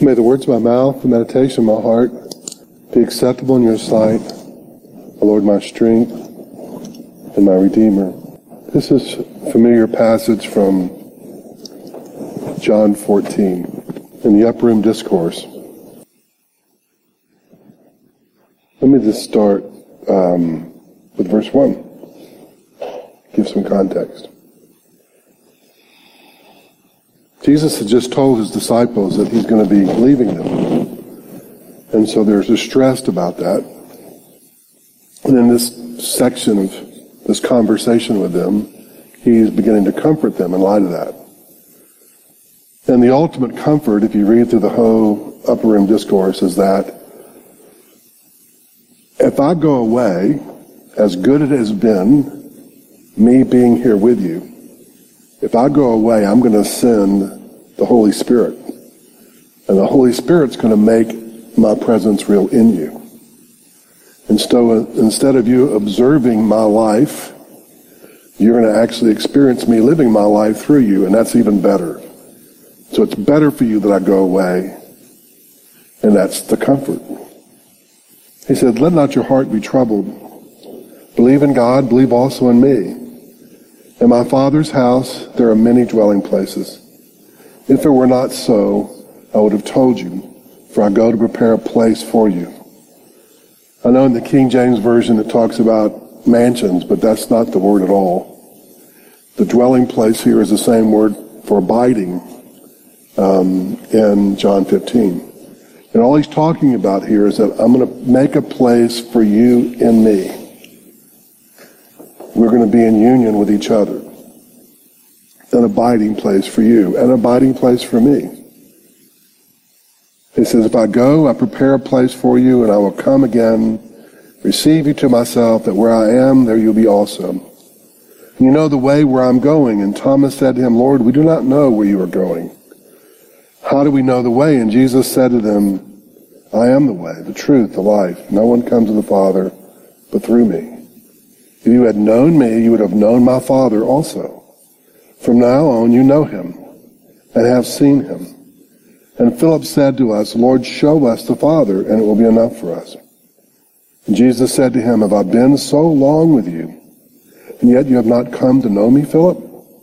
May the words of my mouth, the meditation of my heart be acceptable in your sight, O Lord, my strength and my Redeemer. This is a familiar passage from John 14 in the Upper Room Discourse. Let me just start with verse 1, give some context. Jesus had just told his disciples that he's going to be leaving them. And so they're distressed about that. And in this section of this conversation with them, he's beginning to comfort them in light of that. And the ultimate comfort, if you read through the whole Upper Room Discourse, is that if I go away, as good it has been, me being here with you, if I go away, I'm going to send the Holy Spirit. And the Holy Spirit's going to make my presence real in you. And so instead of you observing my life, you're going to actually experience me living my life through you, and that's even better. So it's better for you that I go away, and that's the comfort. He said, let not your heart be troubled. Believe in God, believe also in me. In my Father's house there are many dwelling places. If it were not so, I would have told you, for I go to prepare a place for you. I know in the King James Version it talks about mansions, but that's not the word at all. The dwelling place here is the same word for abiding in John 15. And all he's talking about here is that I'm going to make a place for you in me. We're going to be in union with each other. An abiding place for you, an abiding place for me. He says, if I go, I prepare a place for you, and I will come again, receive you to myself, that where I am, there you'll be also. And you know the way where I'm going. And Thomas said to him, Lord, we do not know where you are going. How do we know the way? And Jesus said to them, I am the way, the truth, the life. No one comes to the Father but through me. If you had known me, you would have known my Father also. From now on, you know him and have seen him. And Philip said to us, Lord, show us the Father, and it will be enough for us. And Jesus said to him, have I been so long with you, and yet you have not come to know me, Philip?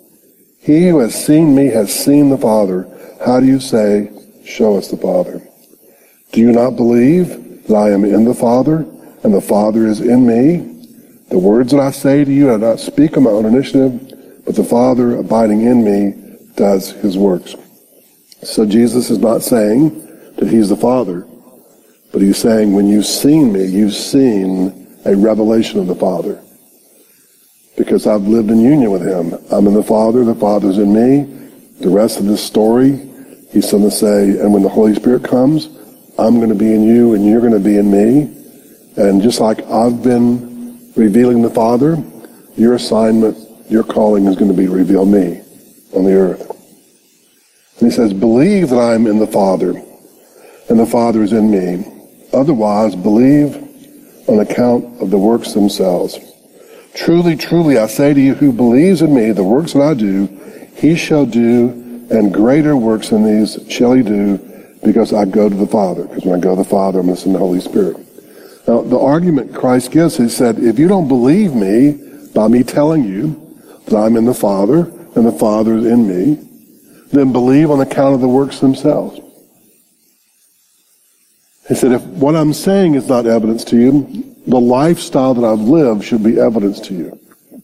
He who has seen me has seen the Father. How do you say, show us the Father? Do you not believe that I am in the Father, and the Father is in me? The words that I say to you, I do not speak on my own initiative, but the Father abiding in me does his works. So Jesus is not saying that he's the Father, but he's saying when you've seen me, you've seen a revelation of the Father. Because I've lived in union with him. I'm in the Father's in me. The rest of this story, he's going to say, and when the Holy Spirit comes, I'm going to be in you and you're going to be in me. And just like I've been revealing the Father, your assignment, your calling is going to be to reveal me on the earth. And he says, believe that I am in the Father, and the Father is in me. Otherwise, believe on account of the works themselves. Truly, truly, I say to you, who believes in me, the works that I do, he shall do, and greater works than these shall he do, because I go to the Father. Because when I go to the Father, I'm going to send the Holy Spirit. Now, the argument Christ gives, he said, if you don't believe me by me telling you that I'm in the Father and the Father is in me, then believe on account of the works themselves. He said, if what I'm saying is not evidence to you, the lifestyle that I've lived should be evidence to you.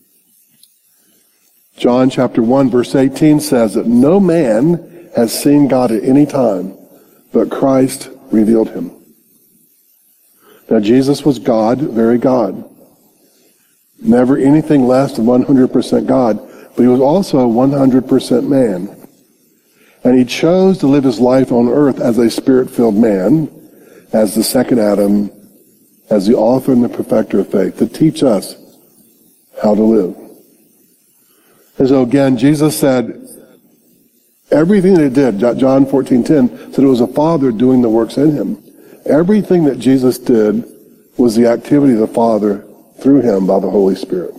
John chapter 1 verse 18 says that no man has seen God at any time, but Christ revealed him. Now Jesus was God, very God. Never anything less than 100% God, but he was also 100% man. And he chose to live his life on earth as a spirit-filled man, as the second Adam, as the author and the perfecter of faith, to teach us how to live. And so again, Jesus said, everything that he did, John 14:10, said it was the Father doing the works in him. Everything that Jesus did was the activity of the Father through him by the Holy Spirit.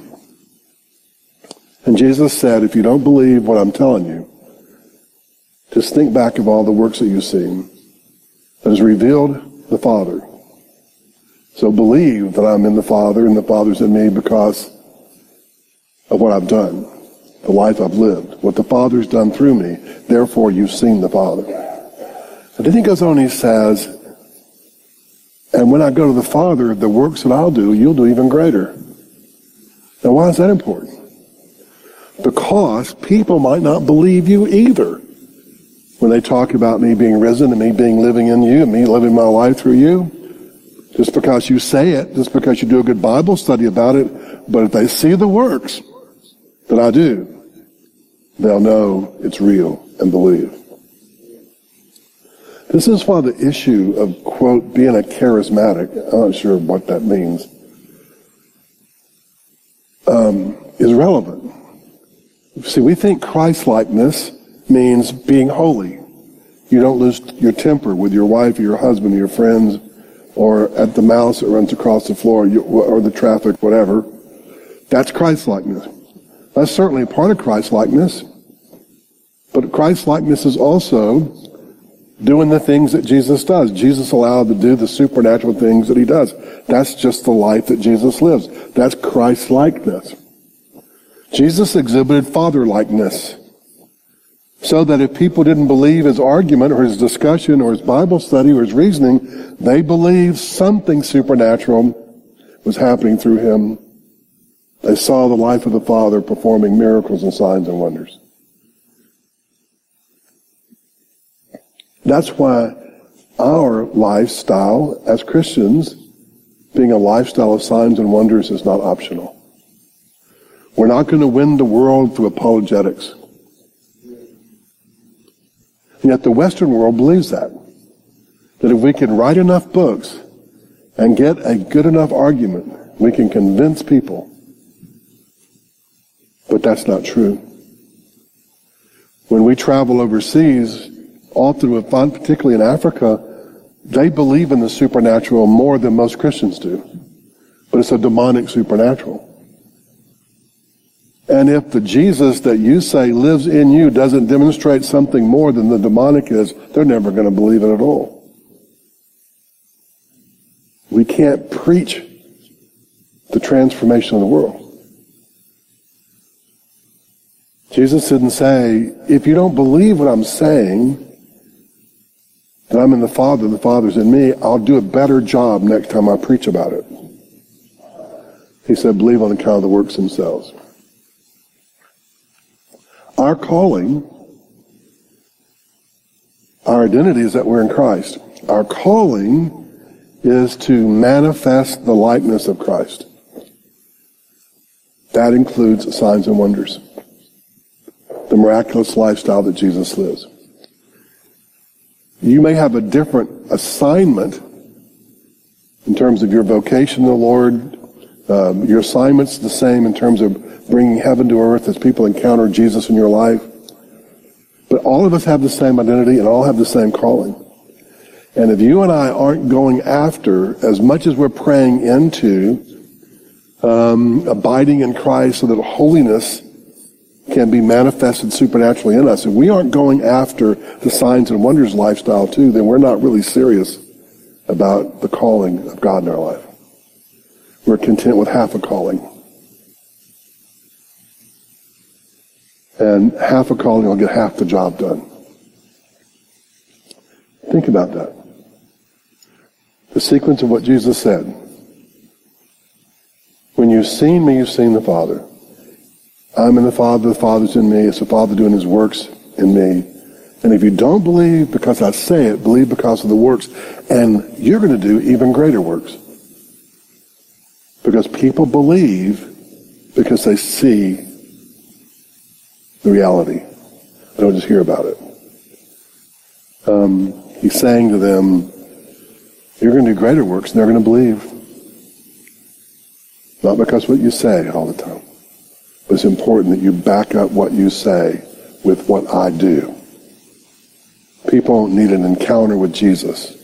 And Jesus said, if you don't believe what I'm telling you, Just think back of all the works that you've seen that has revealed the Father. So believe that I'm in the Father and the Father's in me because of what I've done, the life I've lived, what the Father's done through me. Therefore, you've seen the Father. And then he goes on and he says, and when I go to the Father, the works that I'll do, you'll do even greater. Now, why is that important? Because people might not believe you either. When they talk about me being risen and me being living in you and me living my life through you, just because you say it, just because you do a good Bible study about it, but if they see the works that I do, they'll know it's real and believe. This is why the issue of, quote, being a charismatic, I'm not sure what that means, is relevant. See, we think Christ-likeness means being holy. You don't lose your temper with your wife or your husband or your friends or at the mouse that runs across the floor or the traffic, whatever. That's Christ-likeness. That's certainly a part of Christ-likeness. But Christ-likeness is also doing the things that Jesus does. Jesus allowed to do the supernatural things that he does. That's just the life that Jesus lives. That's Christ-likeness. Jesus exhibited Father-likeness, so that if people didn't believe his argument or his discussion or his Bible study or his reasoning, they believed something supernatural was happening through him. They saw the life of the Father performing miracles and signs and wonders. That's why our lifestyle as Christians, being a lifestyle of signs and wonders, is not optional. We're not going to win the world through apologetics. And yet the Western world believes that. That if we can write enough books and get a good enough argument, we can convince people. But that's not true. When we travel overseas, often we find, particularly in Africa, they believe in the supernatural more than most Christians do. But it's a demonic supernatural. And if the Jesus that you say lives in you doesn't demonstrate something more than the demonic is, they're never going to believe it at all. We can't preach the transformation of the world. Jesus didn't say, if you don't believe what I'm saying, that I'm in the Father, the Father's in me, I'll do a better job next time I preach about it. He said, believe on account of the works themselves. Our calling, our identity is that we're in Christ. Our calling is to manifest the likeness of Christ. That includes signs and wonders. The miraculous lifestyle that Jesus lives. You may have a different assignment in terms of your vocation to the Lord. Your assignment's the same in terms of bringing heaven to earth as people encounter Jesus in your life. But all of us have the same identity and all have the same calling. And if you and I aren't going after, as much as we're praying into, abiding in Christ so that holiness can be manifested supernaturally in us, if we aren't going after the signs and wonders lifestyle too, then we're not really serious about the calling of God in our life. We're content with half a calling. And half a calling will get half the job done. Think about that. The sequence of what Jesus said. When you've seen me, you've seen the Father. I'm in the Father, the Father's in me. It's the Father doing his works in me. And if you don't believe because I say it, believe because of the works. And you're going to do even greater works. Because people believe because they see the reality. They don't just hear about it. He's saying to them, you're going to do greater works and they're going to believe. Not because what you say all the time. But it's important that you back up what you say with what I do. People need an encounter with Jesus.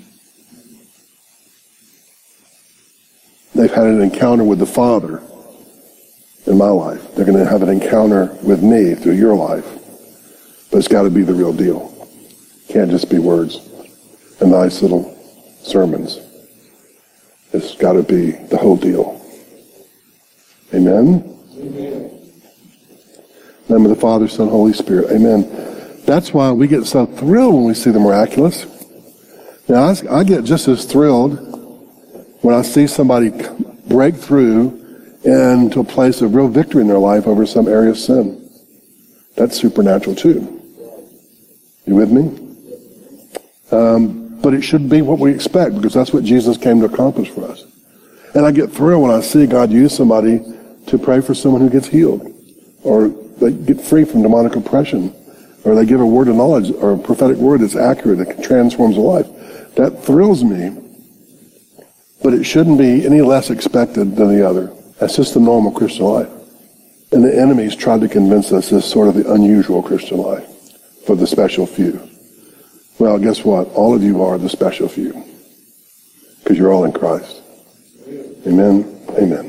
They've had an encounter with the Father in my life. They're going to have an encounter with me through your life. But it's got to be the real deal. Can't just be words and nice little sermons. It's got to be the whole deal. Amen? Amen. In the name of the Father, Son, Holy Spirit. Amen. That's why we get so thrilled when we see the miraculous. Now, I get just as thrilled when I see somebody break through into a place of real victory in their life over some area of sin. That's supernatural too. You with me? But it should be what we expect, because that's what Jesus came to accomplish for us. And I get thrilled when I see God use somebody to pray for someone who gets healed, or they get free from demonic oppression, or they give a word of knowledge or a prophetic word that's accurate, that transforms a life. That thrills me, but it shouldn't be any less expected than the other. That's just the normal Christian life. And the enemy's tried to convince us this is sort of the unusual Christian life for the special few. Well, guess what? All of you are the special few, because you're all in Christ. Amen. Amen.